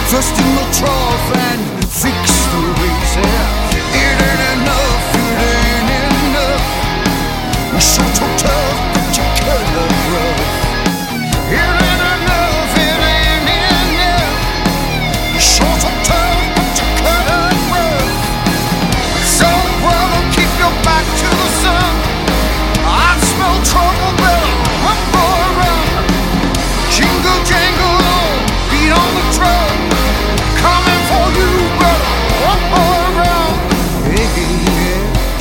Dust in the trough and fix the razor. It ain't enough, it ain't enough. You're so tough, but you cut up rough. It ain't enough, it ain't enough. You're so tough, but you cut up rough. So brother, keep your back to the sun. I smell trouble, better run for a run. Jingle jangle on, beat on the drum. Coming for you, brother, one more round. Hey, yeah.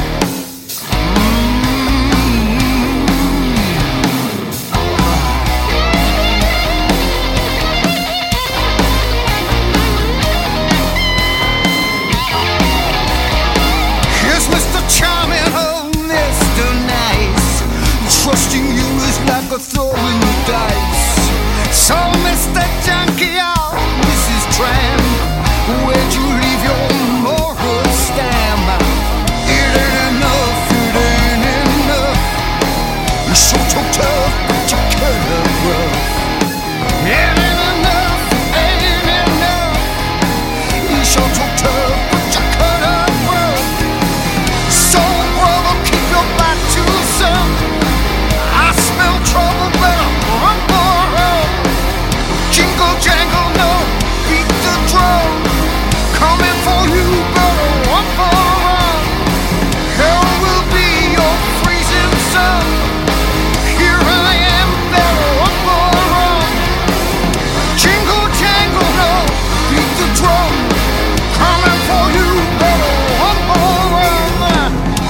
Here's Mr. Charming, oh, Mr. Nice. Trusting you is like a throwing the dice. So, Mr. Junkie, oh, Mrs. Tramp, where'd you leave your moral stamp? It ain't enough, it ain't enough. You're so tough, but you cut up rough. It ain't enough, it ain't enough. You're so tough, but you cut up rough. So, brother, keep your back to the sun. I smell trouble, better run for it. Jingle jangle, no, beat the drum. Coming for you, better run for a run. Hell will be your freezing sun. Here I am, better run for a run. Jingle jangle, no, beat the drum. Coming for you, better run for a run.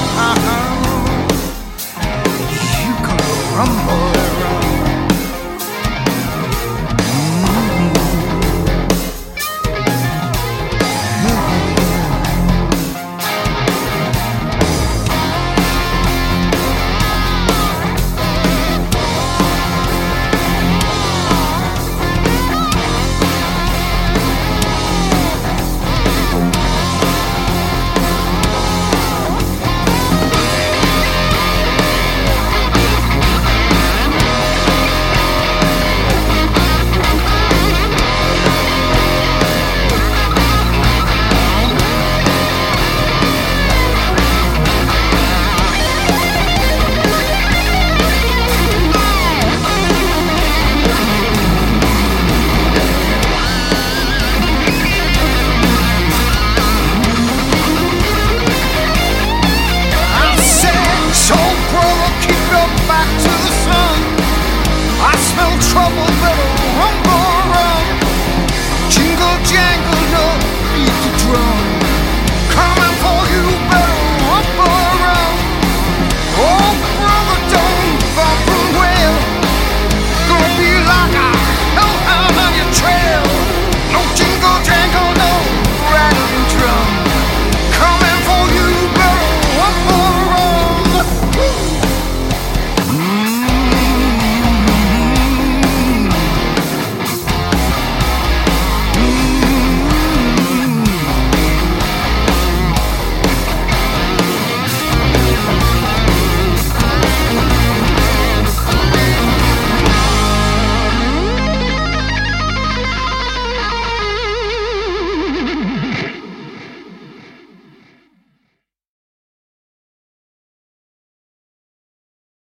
You gotta run for a run. Back to the sun. I smell trouble, better